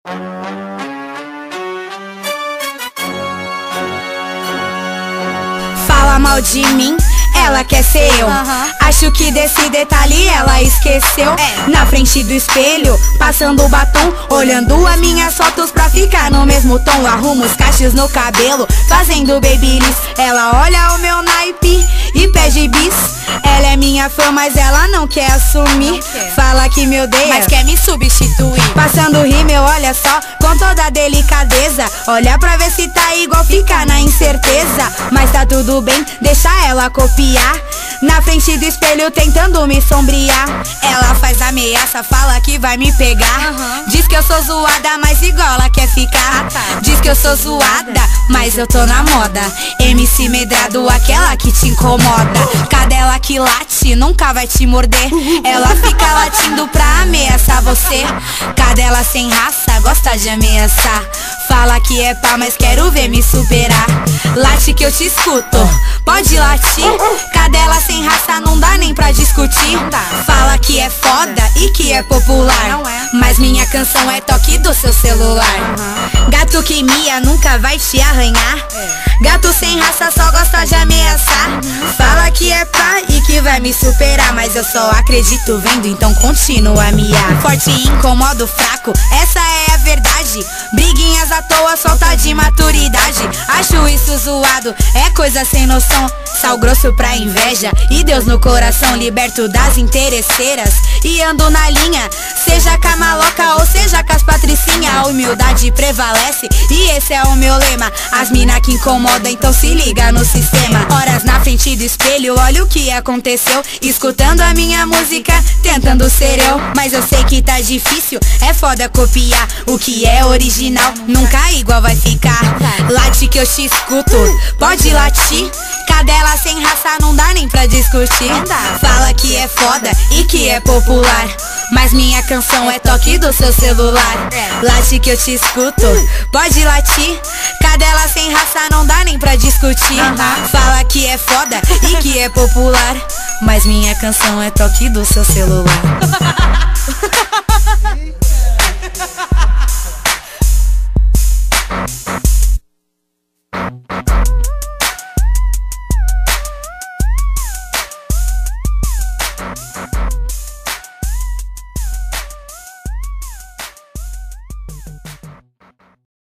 Fala mal de mim, ela quer ser eu. Acho que desse detalhe ela esqueceu. Na frente do espelho, passando o batom, olhando as minhas fotos pra ficar no mesmo tom. Arrumo os cachos no cabelo, fazendo babyliss. Ela olha o meu naipe e pede bis. Ela é minha fã, mas ela não quer assumir. Fala que me odeia, mas quer me substituir. Passando rímel, olha só, com toda delicadeza. Olha pra ver se tá igual, fica na incerteza. Mas tá tudo bem, deixa ela copiar. Na frente do espelho tentando me sombrear. Ela faz ameaça, fala que vai me pegar. Diz que eu sou zoada, mas igual ela quer ficar. Diz que eu sou zoada, mas eu tô na moda. MC Medrado, aquela que te incomoda. Cadela que late, nunca vai te morder. Ela fica latindo pra ameaçar você. Cadela sem raça, gosta de ameaçar. Fala que é pá, mas quero ver me superar. Late que eu te escuto, pode latir. Cadela sem raça, não dá nem pra discutir. Fala que é foda e que é popular, mas minha canção é toque do seu celular. Gato que mia nunca vai te arranhar. Gato sem raça só gosta de ameaçar. Fala que é pá e que vai me superar, mas eu só acredito vendo, então continua a miar. Forte e incomodo fraco, essa é a verdade. Briguinhas à toa, solta de maturidade. Acho isso zoado, é coisa sem noção. Sal grosso pra inveja e Deus no coração. Liberto das interesseiras e ando na linha. Seja com a maloca ou seja com as patricinha, a humildade prevalece e esse é o meu lema. As mina que incomoda, então se liga no sistema. Horas na frente do espelho, olha o que aconteceu. Escutando a minha música, tentando ser eu. Mas eu sei que tá difícil, é foda copiar. O que é original, nunca igual vai ficar. Late que eu te escuto, pode latir. Cadela sem raça, não dá nem pra discutir. Fala que é foda e que é popular, mas minha canção é toque do seu celular. Late que eu te escuto, pode latir. Cadela sem raça, não dá nem pra discutir. Fala que é foda e que é popular, mas minha canção é toque do seu celular.